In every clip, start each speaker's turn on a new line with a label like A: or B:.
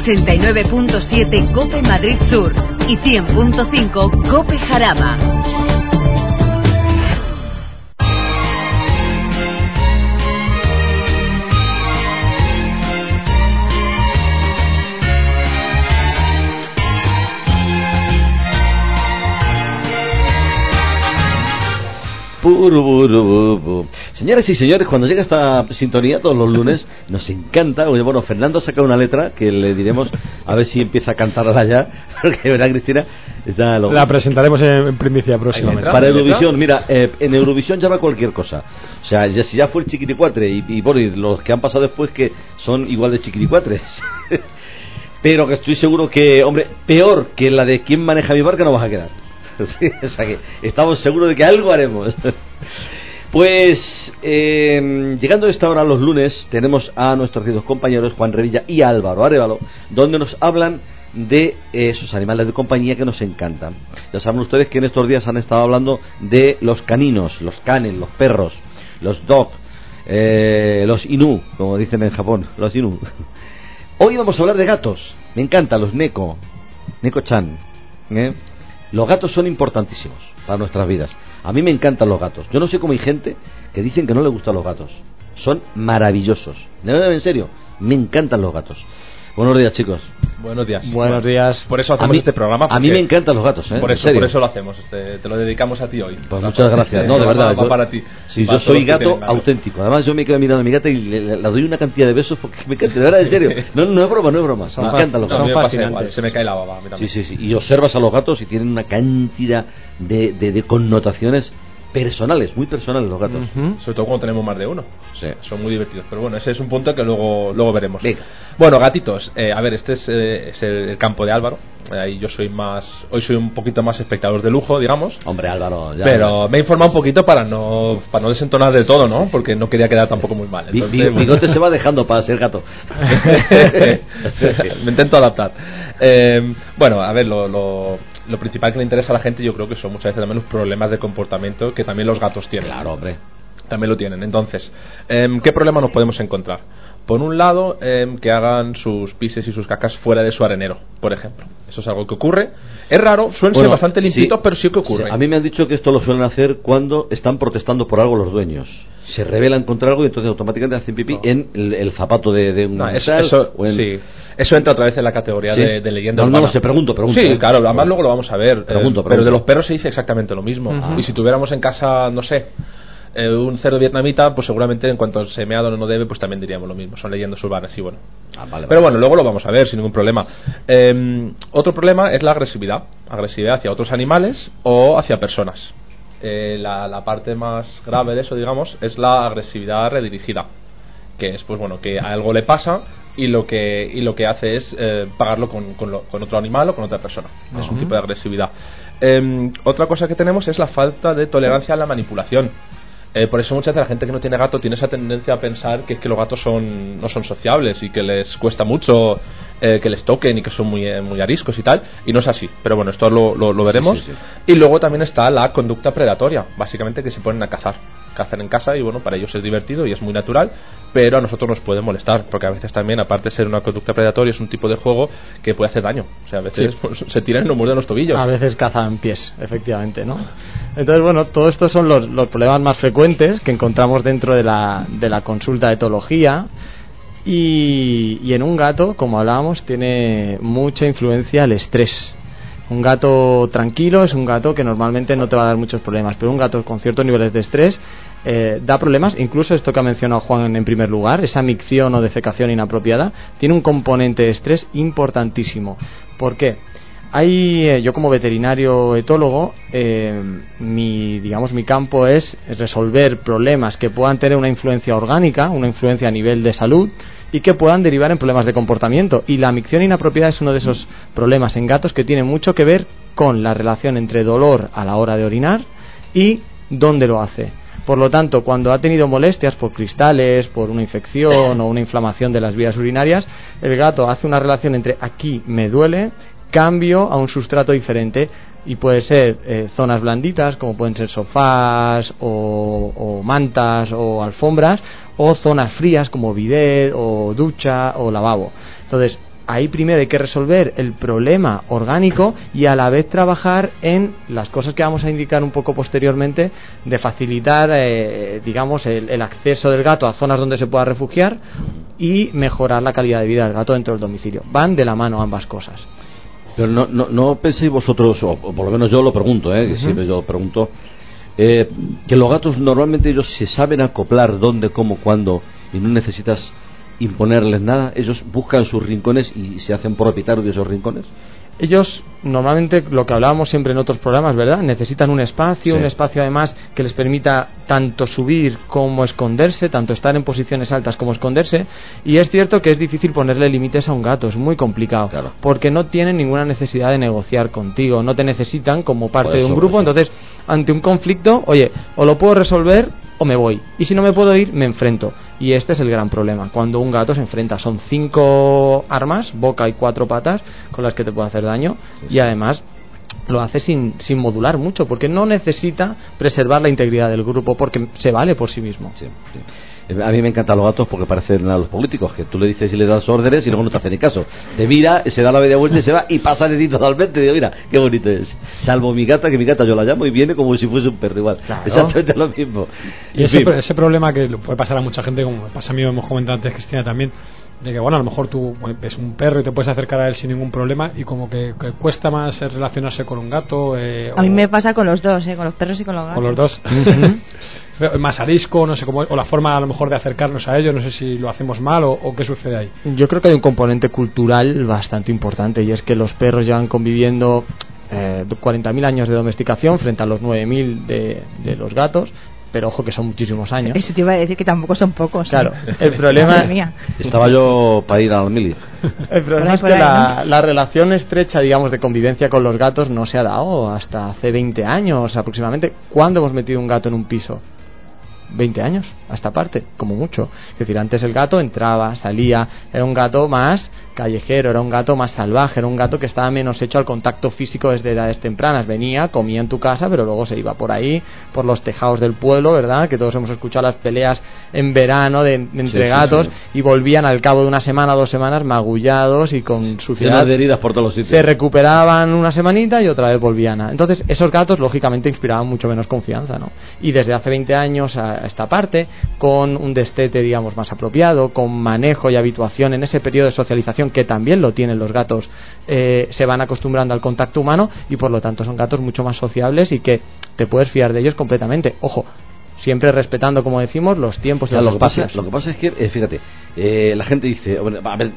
A: 89.7 COPE Madrid Sur y 100.5 COPE Jarama.
B: Señoras y señores, cuando llega esta sintonía todos los lunes nos encanta. Bueno, Fernando saca una letra que le diremos a ver si empieza a cantarla ya, porque verdad, Cristina,
C: la presentaremos en primicia próximamente.
B: Para Eurovisión, mira, en Eurovisión ya va cualquier cosa. O sea, si ya fue el chiquiticuatre y bueno, y los que han pasado después que son igual de chiquiticuatres. Pero que estoy seguro que, hombre, peor que la de ¿Quién maneja mi barca? No vas a quedar. O sea que estamos seguros de que algo haremos. Pues llegando a esta hora los lunes tenemos a nuestros queridos compañeros Juan Revilla y Álvaro Arévalo, donde nos hablan de esos animales de compañía que nos encantan. Ya saben ustedes que en estos días han estado hablando de los caninos, los canes, los perros, los dog, los inu, como dicen en Japón, los inu. Hoy vamos a hablar de gatos. Me encantan los Neko-chan, Los gatos son importantísimos para nuestras vidas. A mí me encantan los gatos. Yo no sé cómo hay gente que dicen que no le gustan los gatos. Son maravillosos. De verdad, en serio, me encantan los gatos. Buenos días, chicos.
D: Buenos días.
C: Buenos días.
D: Por eso hacemos este programa.
B: A mí me encantan los gatos,
D: por eso lo hacemos. Te lo dedicamos a ti hoy.
B: Pues muchas gracias. No, de verdad.
D: Va para ti.
B: Sí, yo soy gato auténtico. Además, yo me quedo mirando a mi gata y le doy una cantidad de besos porque me encanta. De verdad, en serio. No es broma. Me encantan los gatos.
D: Son fascinantes. Se me cae la baba.
B: Sí. Y observas a los gatos y tienen una cantidad de connotaciones personales, muy personales los gatos.
D: Sobre todo cuando tenemos más de uno.
B: Sí.
D: Son muy divertidos. Pero bueno, ese es un punto que luego veremos.
B: Venga.
D: Bueno, gatitos, a ver, este es el campo de Álvaro. Ahí hoy soy un poquito más espectador de lujo, digamos.
B: Hombre, Álvaro, ya.
D: Pero me he informado un poquito para no desentonar del todo, ¿no? Porque no quería quedar tampoco muy mal. Entonces,
B: Bigote se va dejando para ser gato.
D: Me intento adaptar. Bueno, a ver, lo principal que le interesa a la gente, yo creo que son muchas veces también los problemas de comportamiento que también los gatos tienen.
B: Claro, hombre.
D: También lo tienen. Entonces, ¿qué problemas nos podemos encontrar? Por un lado, que hagan sus pises y sus cacas fuera de su arenero, por ejemplo. Eso es algo que ocurre. Es raro, suelen ser bastante limpitos, sí, pero sí que ocurre.
B: Sí, a mí me han dicho que esto lo suelen hacer cuando están protestando por algo los dueños. Se rebelan contra algo y entonces automáticamente hacen pipí en el zapato de un
D: eso entra otra vez en la categoría de leyenda urbana.
B: No, se pregunto.
D: Sí, claro, además luego lo vamos a ver.
B: Pregunto.
D: Pero de los perros se dice exactamente lo mismo. Y si tuviéramos en casa, no sé, un cerdo vietnamita, pues seguramente en cuanto se mea donde no debe, pues también diríamos lo mismo. Son leyendas urbanas y bueno.
B: Vale.
D: Pero bueno, luego lo vamos a ver sin ningún problema. Otro problema es la agresividad hacia otros animales o hacia personas. La parte más grave de eso, digamos, es la agresividad redirigida, que es, pues bueno, que a algo le pasa y lo que hace es pagarlo con otro animal o con otra persona. Es un tipo de agresividad. Otra cosa que tenemos es la falta de tolerancia a la manipulación. Por eso muchas veces la gente que no tiene gato tiene esa tendencia a pensar que es que los gatos no son sociables y que les cuesta mucho que les toquen y que son muy ariscos y tal, y no es así. Pero bueno, esto lo veremos.
B: Sí.
D: Y luego también está la conducta predatoria, básicamente que se ponen a cazar en casa, y bueno, para ellos es divertido y es muy natural, pero a nosotros nos puede molestar, porque a veces también, aparte de ser una conducta predatoria, es un tipo de juego que puede hacer daño. O sea, a veces pues, se tiran y nos muerden los tobillos.
C: A veces cazan pies, efectivamente, ¿no? Entonces, bueno, todo esto son los problemas más frecuentes que encontramos dentro de la consulta de etología. Y en un gato, como hablábamos, tiene mucha influencia el estrés. Un gato tranquilo es un gato que normalmente no te va a dar muchos problemas, pero un gato con ciertos niveles de estrés da problemas. Incluso esto que ha mencionado Juan en primer lugar, esa micción o defecación inapropiada, tiene un componente de estrés importantísimo. ¿Por qué? Yo como veterinario etólogo, mi campo es resolver problemas que puedan tener una influencia orgánica, una influencia a nivel de salud, y que puedan derivar en problemas de comportamiento. Y la micción inapropiada es uno de esos problemas en gatos que tiene mucho que ver con la relación entre dolor a la hora de orinar y dónde lo hace. Por lo tanto, cuando ha tenido molestias por cristales, por una infección o una inflamación de las vías urinarias, el gato hace una relación entre aquí me duele, cambio a un sustrato diferente, y puede ser zonas blanditas como pueden ser sofás o mantas o alfombras, o zonas frías como bidet o ducha o lavabo. Entonces ahí primero hay que resolver el problema orgánico y a la vez trabajar en las cosas que vamos a indicar un poco posteriormente, de facilitar digamos el acceso del gato a zonas donde se pueda refugiar y mejorar la calidad de vida del gato dentro del domicilio. Van de la mano ambas cosas.
B: Pero no penséis vosotros, o por lo menos yo lo pregunto, que siempre yo lo pregunto, que los gatos normalmente ellos se saben acoplar dónde, cómo, cuándo, y no necesitas imponerles nada. Ellos buscan sus rincones y se hacen propietarios de esos rincones.
C: Ellos normalmente, lo que hablábamos siempre en otros programas, ¿verdad? Necesitan un espacio además que les permita tanto subir como esconderse, tanto estar en posiciones altas como esconderse, y es cierto que es difícil ponerle límites a un gato, es muy complicado, claro, porque no tienen ninguna necesidad de negociar contigo, no te necesitan como parte de un grupo, entonces ante un conflicto, oye, o lo puedo resolver o me voy, y si no me puedo ir, me enfrento. Y este es el gran problema, cuando un gato se enfrenta, son 5 armas, boca y 4 patas, con las que te puede hacer daño, y además lo hace sin modular mucho, porque no necesita preservar la integridad del grupo, porque se vale por sí mismo.
B: A mí me encantan los gatos porque parecen a los políticos, que tú le dices y le das órdenes y luego no te hace ni caso. Te mira, se da la media vuelta y se va y pasa de ti totalmente. Digo, mira, qué bonito es. Salvo mi gata, que mi gata yo la llamo y viene como si fuese un perro igual. Claro. Exactamente lo mismo.
E: Y ese problema que puede pasar a mucha gente, como me pasa a mí, hemos comentado antes, Cristina, también, de que bueno, a lo mejor tú ves un perro y te puedes acercar a él sin ningún problema, y como que cuesta más relacionarse con un gato.
F: A mí me pasa con los dos, con los perros y con los gatos.
E: Con los dos. Más arisco, no sé cómo, o la forma a lo mejor de acercarnos a ellos, no sé si lo hacemos mal o qué sucede ahí.
C: Yo creo que hay un componente cultural bastante importante, y es que los perros llevan conviviendo 40.000 años de domesticación frente a los 9.000 de los gatos. Pero ojo que son muchísimos años.
F: Eso te iba a decir, que tampoco son pocos.
C: Claro, el problema...
B: Estaba yo para ir al mili.
C: El problema es que la relación estrecha, digamos, de convivencia con los gatos no se ha dado hasta hace 20 años aproximadamente. ¿Cuándo hemos metido un gato en un piso? 20 años, a esta parte, como mucho. Es decir, antes el gato entraba, salía, era un gato más callejero, era un gato más salvaje, era un gato que estaba menos hecho al contacto físico desde edades tempranas. Venía, comía en tu casa, pero luego se iba por ahí, por los tejados del pueblo, ¿verdad? Que todos hemos escuchado las peleas en verano entre gatos, y volvían al cabo de una semana o 2 semanas magullados y con suciedad.
B: Llenas de heridas por todos los sitios.
C: Se recuperaban una semanita y otra vez volvían entonces esos gatos lógicamente inspiraban mucho menos confianza, ¿no? Y desde hace 20 años a esta parte, con un destete, digamos, más apropiado, con manejo y habituación en ese periodo de socialización que también lo tienen los gatos, se van acostumbrando al contacto humano, y por lo tanto son gatos mucho más sociables y que te puedes fiar de ellos completamente. Ojo, siempre respetando, como decimos, los tiempos y los espacios.
B: Lo que pasa es que, fíjate, la gente dice, a ver,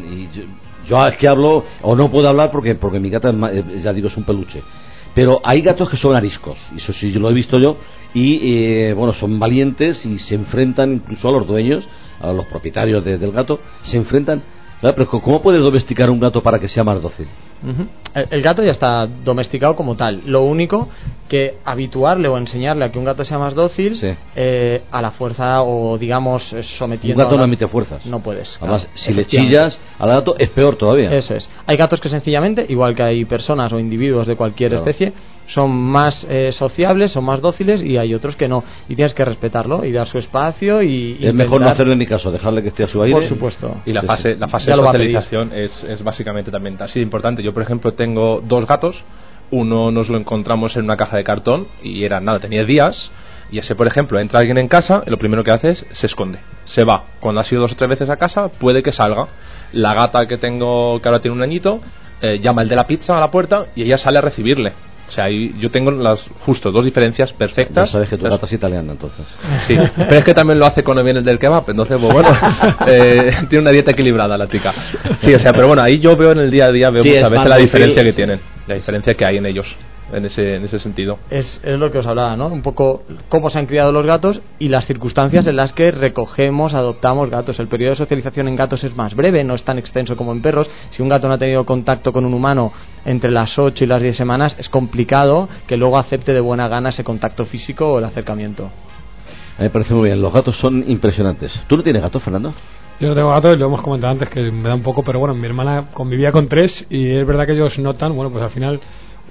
B: yo es que hablo, o no puedo hablar porque mi gata, ya digo, es un peluche. Pero hay gatos que son ariscos, y eso sí lo he visto yo, y bueno, son valientes y se enfrentan incluso a los dueños, a los propietarios del gato, se enfrentan. Claro, pero ¿cómo puedes domesticar un gato para que sea más dócil?
C: El gato ya está domesticado como tal. Lo único que habituarle o enseñarle a que un gato sea más dócil, a la fuerza, o digamos sometiendo.
B: Un gato no emite fuerzas.
C: No puedes.
B: Además, si le chillas al gato es peor todavía.
C: Eso es. Hay gatos que sencillamente, igual que hay personas o individuos de cualquier especie, son más sociables, son más dóciles, y hay otros que no, y tienes que respetarlo y dar su espacio y
B: es mejor no hacerle ni caso, dejarle que esté a su aire.
C: Por supuesto.
D: Y la fase de socialización es básicamente también así de importante. Yo, por ejemplo, tengo 2 gatos. Uno nos lo encontramos en una caja de cartón y tenía días, y ese, por ejemplo, entra alguien en casa y lo primero que hace es se esconde, se va. Cuando ha sido 2 o 3 veces a casa, puede que salga. La gata que tengo, que ahora tiene 1 añito, llama el de la pizza a la puerta y ella sale a recibirle. O sea, yo tengo justo 2 diferencias perfectas.
B: Ya sabes que tu gata es italiana, entonces.
D: Sí, pero es que también lo hace cuando viene el del kebab, entonces, pues bueno, tiene una dieta equilibrada la chica. Sí, o sea, pero bueno, ahí yo veo en el día a día, veo muchas veces la diferencia que tienen, la diferencia que hay en ellos. En ese sentido
C: es lo que os hablaba, ¿no? Un poco cómo se han criado los gatos y las circunstancias en las que recogemos, adoptamos gatos. El periodo de socialización en gatos es más breve, no es tan extenso como en perros. Si un gato no ha tenido contacto con un humano entre las 8 y las 10 semanas, es complicado que luego acepte de buena gana ese contacto físico o el acercamiento.
B: A mí me parece muy bien, los gatos son impresionantes. ¿Tú no tienes gatos, Fernando?
E: Yo no tengo gatos, lo hemos comentado antes, que me da un poco, pero bueno, mi hermana convivía con 3 y es verdad que ellos notan, bueno, pues al final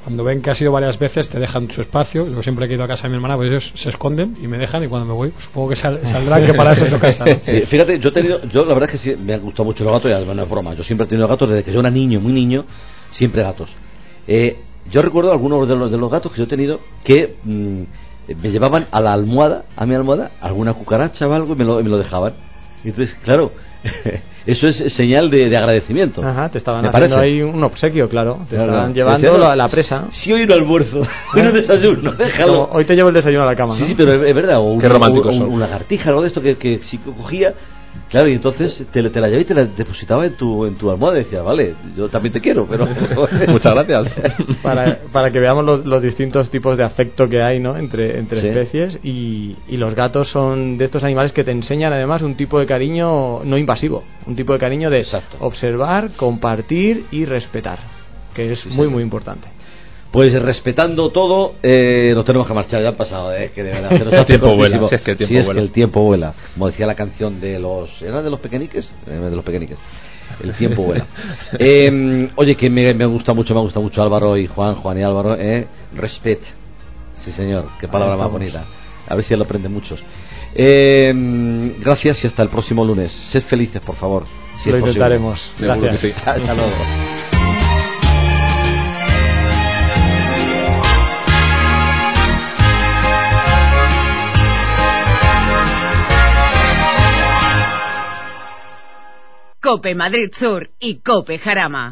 E: cuando ven que ha sido varias veces te dejan su espacio. Yo siempre que he ido a casa de mi hermana, pues ellos se esconden y me dejan, y cuando me voy, pues supongo que saldrán que para eso es su casa, ¿no?
B: Sí, fíjate, yo la verdad es que sí, me han gustado mucho los gatos, y además no es broma, yo siempre he tenido gatos desde que yo era niño, muy niño, siempre gatos. Yo recuerdo algunos de los gatos que yo he tenido que me llevaban a la almohada, a mi almohada, alguna cucaracha o algo, y me lo dejaban. Y entonces, claro, eso es señal de agradecimiento.
C: Ajá, te estaban
B: ¿Me
C: haciendo
B: parece?
C: ahí un obsequio, claro. Te
B: Claro,
C: estaban
B: claro.
C: llevando
B: Decía, no,
C: la presa.
B: Si hoy no almuerzo, hoy no desayuno, déjalo.
C: Como, hoy te llevo el desayuno a la cama, ¿no?
B: Sí, sí, pero es verdad. O
D: Qué románticos son.
B: una lagartija, algo de esto que sí cogía. Claro, y entonces te la llevaba y te la depositaba en tu almohada y decía, vale, yo también te quiero, pero...
D: Muchas gracias.
C: para que veamos los distintos tipos de afecto que hay, ¿no? entre
B: Sí.
C: especies, y los gatos son de estos animales que te enseñan además un tipo de cariño no invasivo, un tipo de cariño de
B: Exacto.
C: observar, compartir y respetar, que es
B: Sí,
C: muy
B: sí.
C: muy importante.
B: Pues respetando todo, nos tenemos que marchar, ya han pasado, que de verdad se nos
D: El
B: hace
D: tiempo
B: cortísimo.
D: vuela, si es que el tiempo
B: Sí, es
D: vuela.
B: que el tiempo vuela. Como decía la canción de los... ¿Era de los pequeñiques? De los pequeñiques. El tiempo vuela. Oye, que me gusta mucho Álvaro y Juan y Álvaro. Respet. Sí, señor, qué palabra más bonita. A ver si lo aprenden muchos. Gracias y hasta el próximo lunes. Sed felices, por favor. Si
C: Lo
B: es posible.
C: intentaremos.
D: Seguro que
C: Gracias.
D: sí.
B: Hasta luego.
A: Cope Madrid Sur y Cope Jarama.